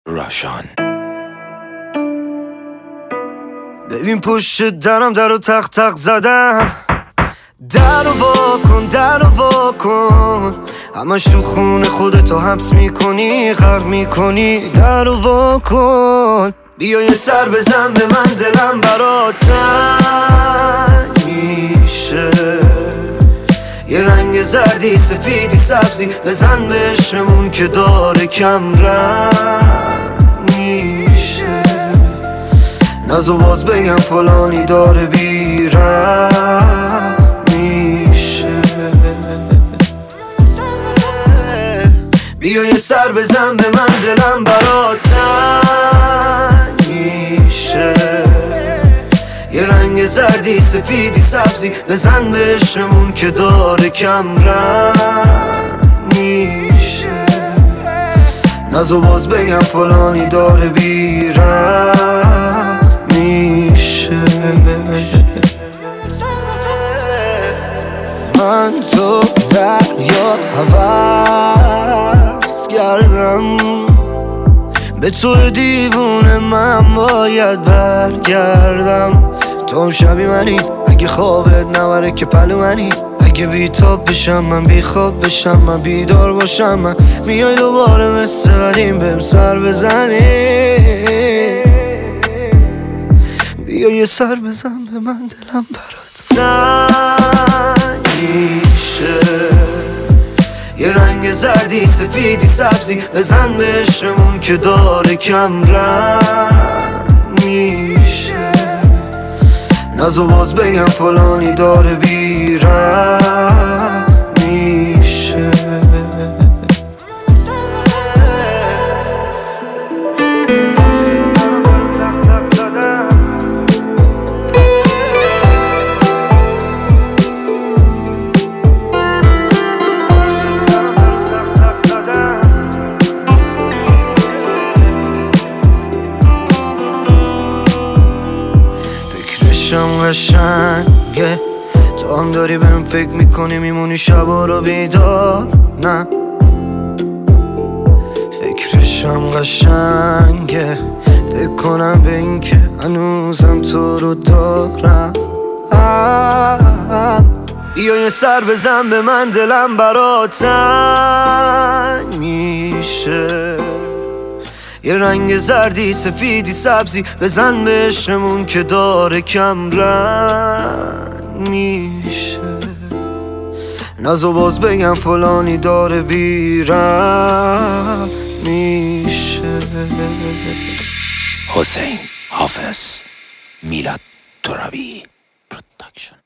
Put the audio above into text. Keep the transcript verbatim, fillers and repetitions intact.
راشان. ببین پشت درم در و تق تق زدم، در رو واکن در رو واکن، همش تو خون خودتو حبس میکنی غرق میکنی، در رو واکن. بیا یه سر بزن به من، دلم برات تنگ میشه، یه رنگ زردی سفیدی سبزی بزن به عشقمون که داره کم رنگ میشه، نزو باز بگم فلانی داره بیرم میشه. بیا یه سر بزن به من، دلم برات تنگ میشه، یه رنگ زردی سفیدی سبزی بزن به عشقمون که داره کم رنگ میشه، نزو باز بگم فلانی داره بیرم میشه. من تو دریا هوس کردم، به تو دیوونه من باید برگردم. تو هم شبی منی، اگه خوابت نبره که پلو منی، اگه بیتاب بشم من بی خواب بشم من بیدار باشم من، میای دوباره مثل قدیم بهم سر بزنی. بیا یه سر بزن به من، دلم برات تنگ میشه، یه رنگ زردی سفیدی سبزی بزن به عشقمون که داره کم رنگ میشه، نزو باز بگم فلانی داره بیرم میشه. فکرشم قشنگه، تو هم داری بهم فکر میکنی میمونی شبا رو بیدار، نه فکرشم قشنگه، فکر کنم به این که هنوزم تو رو دارم. بیا یه سر بزن به من، دلم برات تنگ میشه، یه رنگ زردی سفیدی سبزی بزن به عشقمون که داره کم رنگ میشه، نزو باز بگم فلانی داره بیرم میشه. حسین حافظ، میلاد ترابی پروداکشن.